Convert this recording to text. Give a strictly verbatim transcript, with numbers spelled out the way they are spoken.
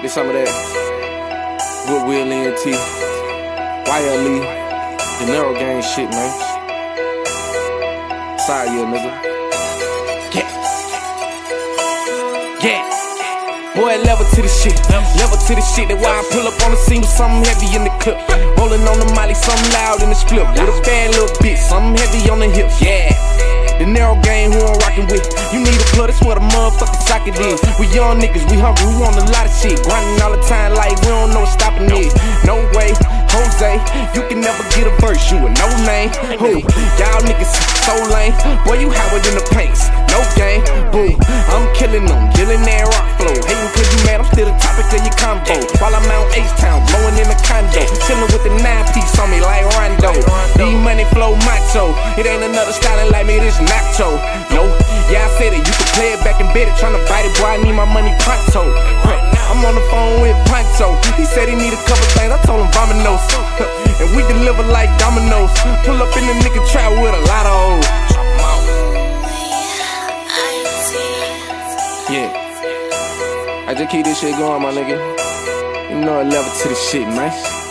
Get some of that Goodwill N T, Y L E, the narrow gang shit, man. Sorry, yeah, nigga. Yeah. Yeah. Boy, level to the shit, level to the shit. That's why I pull up on the scene with something heavy in the clip. Rolling on the molly, something loud in the split. With a bad little bitch, something heavy on the hip. Yeah. The narrow game, who I'm rockin' with. You need a plug, that's what a motherfucking socket is. We young niggas, we hungry, we want a lot of shit. Grinding all the time like we don't know what's stopping it. No way, Jose, you can never get a verse, you a no name. Who? Y'all niggas so lame. Boy, you Howard in the paints, no game. Boom, I'm killing them, dealing that rock flow. Hating cause you mad, I'm still the topic of your combo. While I'm out H-Town, blowing in the condo. Chillin' with the nine piece on me like Rondo. D-Money flow macho. It ain't another styling like me, this nacho. No, yeah, I said it, you can play it back and bet it. Tryna bite it, boy, I need my money pronto. I'm on the phone with Poncho. He said he need a couple things, I told him Vominos. And we deliver like dominoes. Pull up in the nigga trap with a lot of O's. Yeah, I just keep this shit going, my nigga. You know I level to the shit, man.